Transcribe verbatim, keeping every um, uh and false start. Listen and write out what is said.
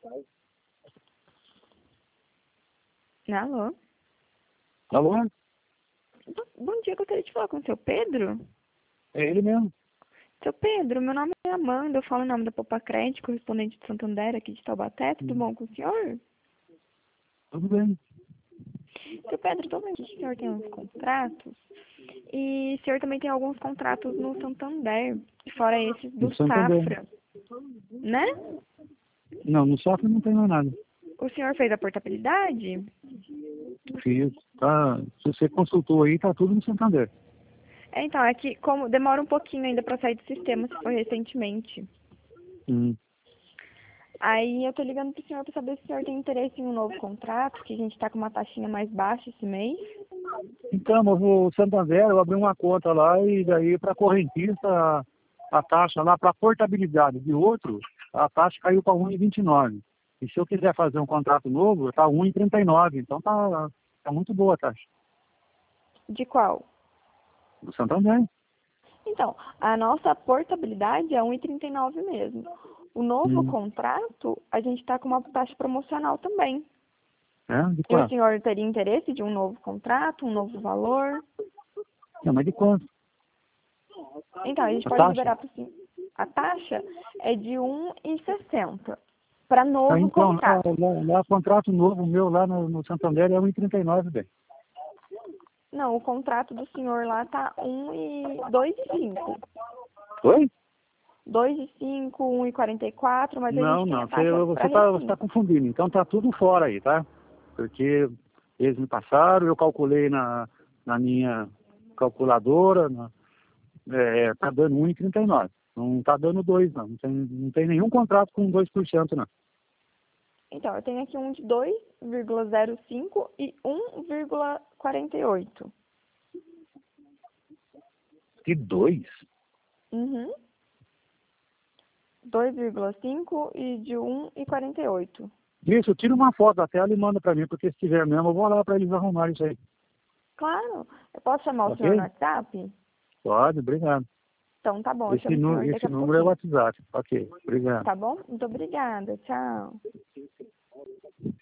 Alô? Alô? Bo- Bom dia, gostaria de falar com o seu Pedro? É ele mesmo. Seu Pedro, meu nome é Amanda, eu falo em nome da Poupa Crédito, correspondente de Santander, aqui de Taubaté. Tudo Hum, bom com o senhor? Tudo bem. Seu Pedro, estou vendo que o senhor tem uns contratos e o senhor também tem alguns contratos no Santander, fora esses No do Santander. Safra, né? Não, no Safra não tem mais nada. O senhor fez a portabilidade? Fiz. Tá, se você consultou aí, tá tudo no Santander. É, então, é que como demora um pouquinho ainda para sair do sistema, se foi recentemente. Hum. Aí eu tô ligando pro senhor para saber se o senhor tem interesse em um novo contrato, que a gente tá com uma taxinha mais baixa esse mês. Então, mas o Santander, eu abri uma conta lá e daí para correntista, a, a taxa lá para portabilidade de outro, a taxa caiu para um vírgula vinte e nove. E se eu quiser fazer um contrato novo, tá um vírgula trinta e nove. Então tá, tá muito boa a taxa. De qual? Do Santander. Então, a nossa portabilidade é um vírgula trinta e nove mesmo. O novo Hum. contrato, a gente está com uma taxa promocional também. É? De E o quanto? senhor teria interesse de um novo contrato, um novo valor? Não, mas de quanto? Então, a gente A pode taxa? liberar para o senhor. A taxa é de um vírgula sessenta para Ah, novo então, lá, contrato. lá, lá, contrato novo meu lá no, no Santander é um vírgula trinta e nove, bem. Não, o contrato do senhor lá tá um e dois e cinco. Oi? dois e cinco, um e quarenta e quatro, mas a Não, gente tem não, a taxa você, para você tá, você tá recinto. confundindo. Então tá tudo fora aí, tá? Porque eles me passaram, eu calculei na, na minha calculadora, na, é, tá dando um vírgula trinta e nove. Não tá dando dois, não. Não tem, não tem nenhum contrato com dois por cento, não. Então, eu tenho aqui um de dois vírgula zero cinco e um vírgula quarenta e oito. Que dois? Uhum. dois vírgula cinco e de um e quarenta e oito. Isso, tira uma foto da tela e manda pra mim, porque se tiver mesmo, eu vou lá pra eles arrumarem isso aí. Claro. Eu posso chamar o senhor no Ok? WhatsApp? Pode, obrigado. Então, tá bom. Eu Esse, chamo o nu- senhor daqui esse a número é o pouquinho. WhatsApp. Ok, obrigado. Tá bom? Muito obrigada. Tchau.